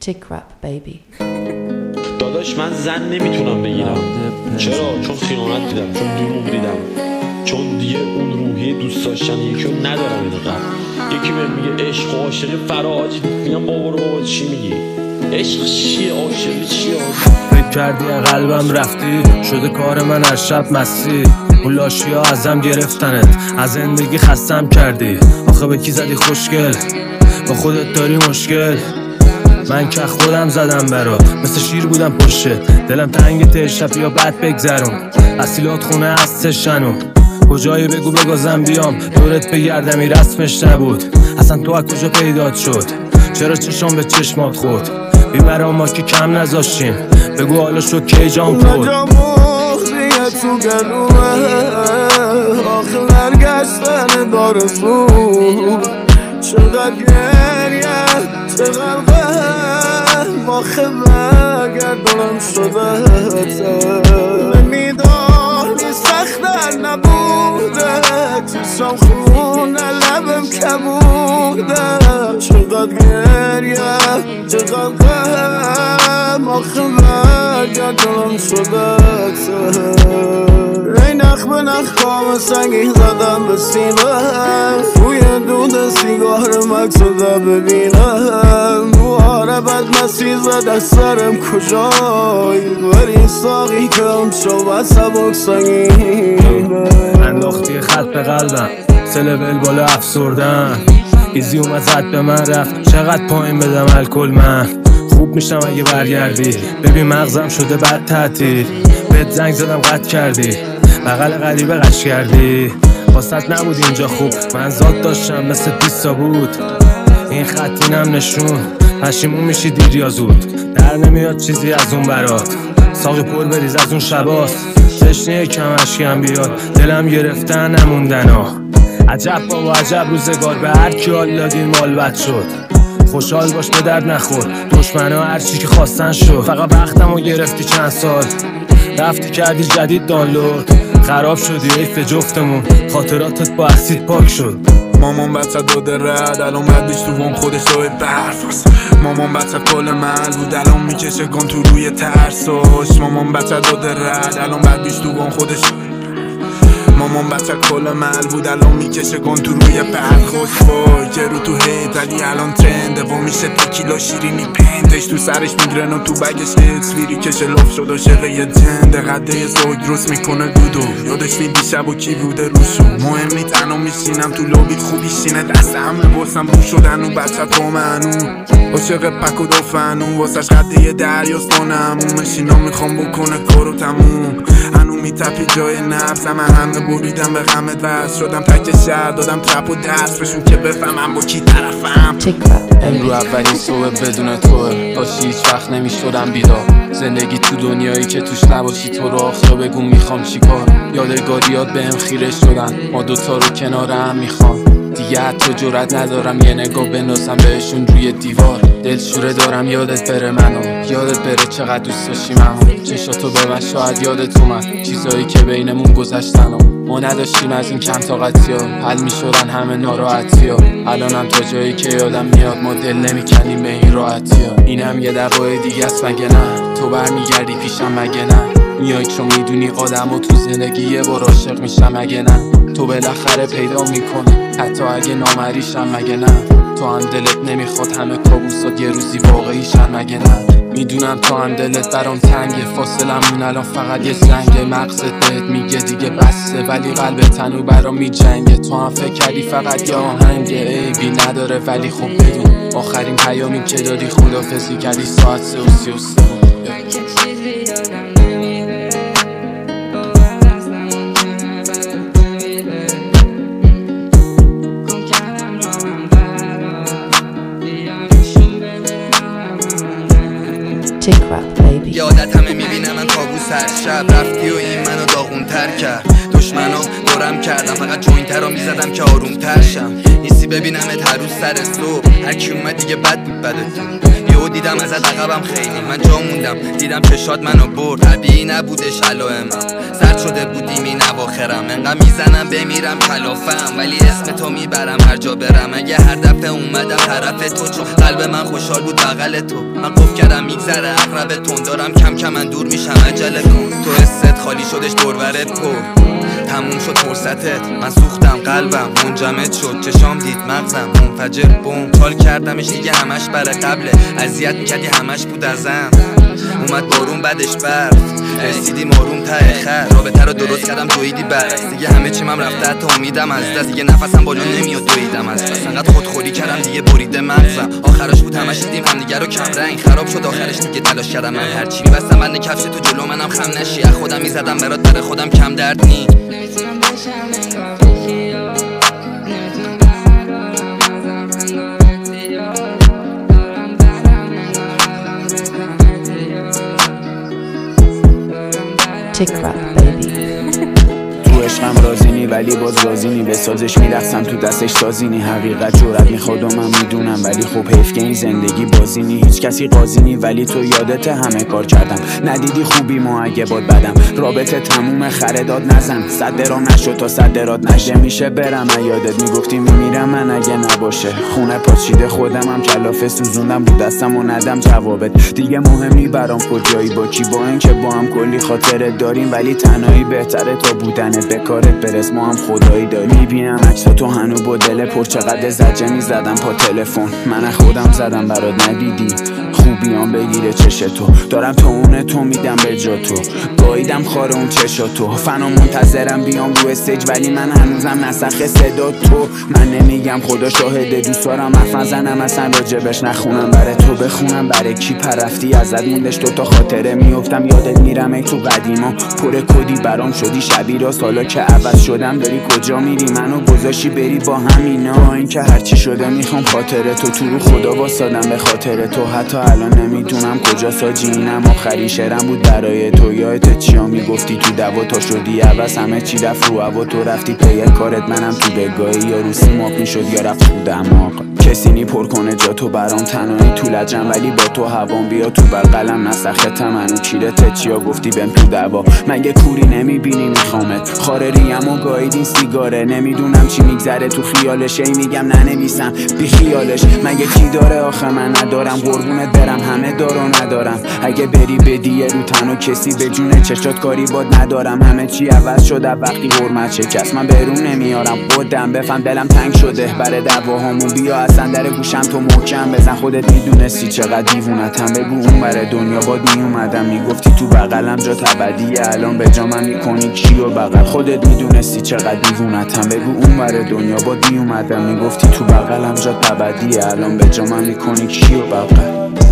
Tick rap baby. داداش من زن نمیتونم بگیرم. چرا؟ چون خیانت دیدم، چون دروغ دیدم، چون دیگه اون روحیه دوست داشتن یکی رو ندارم. اینقدر یکی بهم میگه عشق و عاشقی فراجی، میگم بابا چی میگی؟ عشق چیه؟ عاشقی چیه؟ فکر کردی قلبم رفتی، شده کار من هر شب مستی. اون لاشی ها ازم گرفتنت، از زندگی خستم کردی. آخه به کی زدی خوشگل؟ با خودت داری مشکل. من که خودم زدم برات، مثل شیر بودم پشته. دلم تنگ شب یا بد بگذرون، اصیلات خونه از تشنو. کجایی بگو بگازم بیام دورت بگردمی، رسمش نبود. اصلا تو از کجا پیدات شد؟ چرا چشم به چشمات خورد؟ بیمرا ما که کم نذاشتیم، بگو حالا شد کی جام خورد. اونجا مخریه تو گلومه، آخه برگشتن داره زود. چقدر گریه، چقدر غم، آخه برگردانم شده نمیدانی سختر نبوده، چشم خونه لبم کبوده. چقدر گریه، چقدر غم، آخه برگردانم شده ری نخ به نخ کام سنگی زدم به سینه، روی دود سیگار مکسوده ببینم. دواره بد مسیح زده سرم کجایی، ولی ساقی کم شو و سبک سنگینه. انداختی خط به قلبم، سلول بالا افسردن. ایزی اومد زد به من رفت، چقدر پایین بدم الکل من. خوب میشم اگه برگردی، ببین مغزم شده بد تعطیل. بهت زنگ زدم قطع کردی، بغل غریبه قش کردی. واسط نبود اینجا خوب، من ذات داشتم مثل 20 بود. این خط اینم نشون، پشیمون میشی دیر یا زود. در نمیاد چیزی از اون برات، ساقی پر بریز از اون شباست. تشنه کم اشکم بیاد، دلم گرفتن نموندن ها. عجب بابا عجب روزگار، به هر کی حال دادی مال بد شد. خوشحال باش به درد نخور، دشمنا هرچی که خواستن شد. فقط وقتمو گرفتی چند سال، رفتی کردی جدید دانلود. خراب شدی حیف جفتمون، خاطراتت با اسید پاک شد. مامان بچه داده رد، الان بعدش تو وام خودش روی برفاست. مامان بچه کل مل بود، الان میکشه گان تو روی ترساش. مامان بچه داده رد، الان بعدش تو وام خودش. مامان بچه کل مل بود، الان میکشه گان تو روی پرخوش. وای که رو تو هیت ولی الان ترنده، و میشه تکیلا شیرینی پندش تو سرش میگرن و تو بگش تصویری کشه لف شد و شقه یه جنده. قده زوگ درست میکنه دودو، یادش بین دیشب و کی بوده روشو. مهم نی تنها میشینم تو لابی خوبی شینه، دست همه باسم رو شدن و بچه تو منو. عاشق پک و دافنو، واسش قده دریاست مانمون. مشینا میخوام بکنه کارو تموم، هنو میتپی جای نفسم. همه بریدم به غمت وست شدم، تک شهر دادم ترپ و دست بشون که بفهمم با کی طرفم. امرو اولین صبح بدون توه، باشی هیچ وقت نمیشدم بیدار. زندگی تو دنیایی که توش نباشی تو رو آخرا بگو میخوام چیکار. یادگاریات بهم خیره شدن، ما دوتا رو کنار هم میخوام. دیگه حتی جرأت ندارم یه نگاه بندازم بهشون روی دیوار. دلشوره دارم یادت بره منو، یادت بره چقدر دوست داشتی منو. چشاتو به من شاید یادت اومد، چیزایی که بینمون گذشتن و ما نداشتیم از این کم طاقتی ها. حل میشدن همه ناراحتی ها، الانم تا جایی که یادم میاد ما دل نمیکنیم به این راحتی ها. اینم یه دعوای دیگه است مگه نه؟ تو برمیگردی پیشم مگه نه؟ میای چون میدونی آدم و تو زندگی یه بار عاشق میشم مگه نه؟ تو بالاخره پیدا میکنی حتی اگه نامریشم مگه نه؟ تو هم دلت نمیخواد همه کابوسات یه روزی واقعیشن مگه نه؟ میدونم تو هم دلت برام تنگه، فاصلمون الان فقط یه زنگه. مغزت بهت میگه دیگه بسته ولی قلبت تنو برام میجنگه. تو هم فکر کردی فقط یه آهنگه، عیبی نداره ولی خب بدون آخرین پیامی که دادی خدافظی کردی ساعت 3:33. Tick rap baby. یادت همه میبینم من کابوس هر شب رفتی و این منو داغونتر کرد. دشمنا دورم کردم فقط جوینتر رو میزدم که آروم تر شم. نیستی ببینم هر روز سر صبح، هرکی اومد دیگه بد بود بدتون. یهو دیدم ازت عقبم خیلی من جا موندم دیدم چشات منو برد طبیعی نبودش علائمم سرد شده بودیم این اواخرم انقدر میزنم بمیرم کلافم ولی اسم تو میبرم هر جا برم اگه هر دفعه اومدم طرف تو چون قلب من خوشحال بود بغل تو من قف کردم میگذره عقرب تون دارم کم کم من دور میشم عجله کن تو حست خالی شدش دورورت پر تموم شد فرصتت من سوختم قلبم منجمد شد چشام دید مغزم منفجر بوم تال کردمش دیگه همش برای قبله اذیت میکردی همش بود ازم اومد بارون بعدش برف رسیدیم آروم ته خط رابطه رو درست کردم دویدی برعکس دیگه همه چیم هم رفته حتی امیدم از دست دیگه نفسم بالا نمیاد دویدم از بس انقدر خودخوری کردم دیگه بریده مغزم آخرش بود همش دیدیم همدیگه رو کم رنگ خراب شد آخرش دیگه تلاش کردم من هرچی میبستم بند کفش تو جلو منم خم نشی از خودم میزدم برات برای خودم کم درد نی Tick rap, baby. تو عشقم رازینی ولی باز رازینی به سازش میرقصم تو دستش سازینی حقیقت جرأت میخواد و من میدونم ولی خب حیف که این زندگی بازینی هیچ کسی قاضینی ولی تو یادت همه کار کردم ندیدی خوبی ما اگه باد بدم رابطه تموم خرداد نزن صد درام نشد تا صد درات نشه میشه برم یادت میگفتی میمیرم من اگه نباشه خونه پاچیده خودم هم کلافه سوزوندم بود دستم و ندم جوابت دیگه مهم نی برام کجایی با کی با اینکه با هم کلی خاطره داریم ولی تنهایی بهتره تا بودنت به کارت برس ما هم خدایی داریم میبینم عکسا تو هنو با دل پر چقدر زجه میزدم پا تلفن من خودم زدم برات ندیدی خوبیام بگیره چش تو دارم تو اونه تو میدم به جا تو گاییدم خار اون چشا تو فنا منتظرم بیام رو استیج ولی من هنوزم نسخ صدا تو من نمیگم خدا شاهده دوست دارم حرف نزنم اصلا راجبش نخونم برای تو بخونم برای کی پرفتی ازت موندش تو تا خاطره میافتم یادت میرم ای تو قدیما پر کدی برام شدی شبیه سالا که عوض شدم داری کجا میری منو گذاشی بری با همینا با اینکه هرچی شده میخوام خاطره تو رو خدا واسادم به خاطر تو حتی الان نمیدونم کجا ساجی اینم آخرین شعرم بود برای تو یادت چیا میگفتی تو دوا تا شدی عوض همه چی رفت رو هوا تو رفتی پی کارت منم تو بگاهی یا رو سیماب میشد یا رفت تو دماغ کسی نی پر کنه جا تو برام تنهایی تو لجم ولی با تو هوام بیا تو بغلم نسخت منو کیرت چیا گفتی بهم تو دوا مگه کوری نمیبینی میخوامت خاره ریم و گاییدین سیگاره نمیدونم چی میگذره تو خیالش ای میگم ننویسم بی خیالش مگه کی داره آخه من ندارم قربونت برم همه دارو ندارم اگه بری بدی رو تنها کسی به جون چشات کاری باد ندارم همه چی عوض شده وقتی حرمت شکست من برون نمیارم خودم بفهم دلم تنگ شده برای دعواهامون بیا اصلا در گوشم تو محکم بزن خودت میدونستی چقدر دیوونتم بگو اون بره دنیا باد میومدم میگفتی تو بغلم جا ابدیه الان به جا من میکنی کیو بغل خودت میدونستی چقدر دیوونتم بگو اون بره دنیا باد میومدم میگفتی تو بغلم جا ابدیه الان به جا من میکنی کیو بغل